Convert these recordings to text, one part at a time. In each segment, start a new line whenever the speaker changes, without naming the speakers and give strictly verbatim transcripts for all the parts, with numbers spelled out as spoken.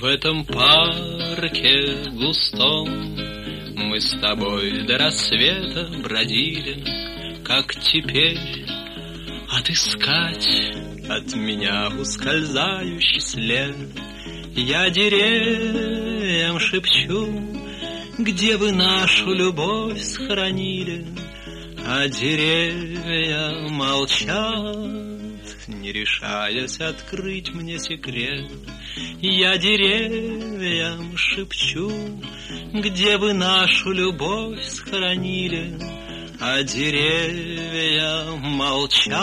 В этом парке густом мы с тобой до рассвета бродили, как теперь отыскать от меня ускользающий след? Я деревьям шепчу, где вы нашу любовь схоронили, а деревья молчат, не решаясь открыть мне секрет. Я деревьям шепчу, где вы нашу любовь схоронили, а деревья молчат,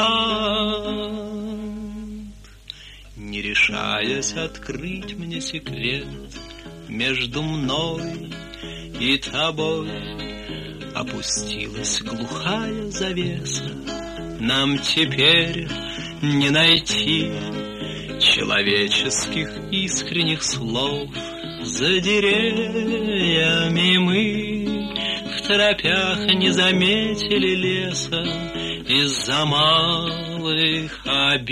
не решаясь открыть мне секрет. Между мной и тобой опустилась глухая завеса. Нам теперь не найти человеческих искренних слов. За деревьями мы в торопях не заметили леса из-за малых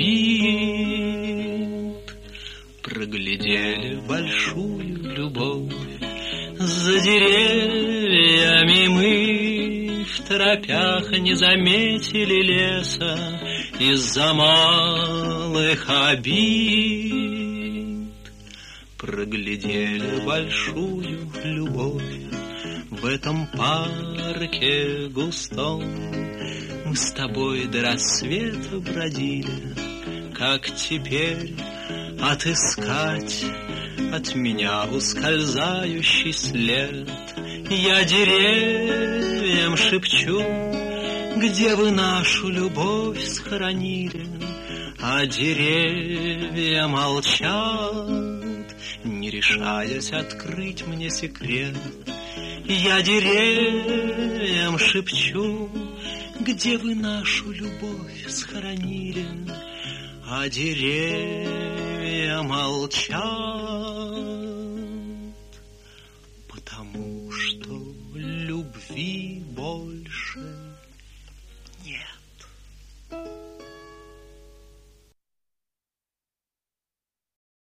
обид. Проглядели большую любовь. За деревьями мы в торопях не заметили леса из-за малых обид. Проглядели большую любовь. В этом парке густом мы с тобой до рассвета бродили, как теперь отыскать от меня ускользающий след? Я деревьям шепчу, где вы нашу любовь схоронили, а деревья молчат, не решаясь открыть мне секрет. Я деревьям шепчу, где вы нашу любовь схоронили, а деревья молчат, потому что любви больше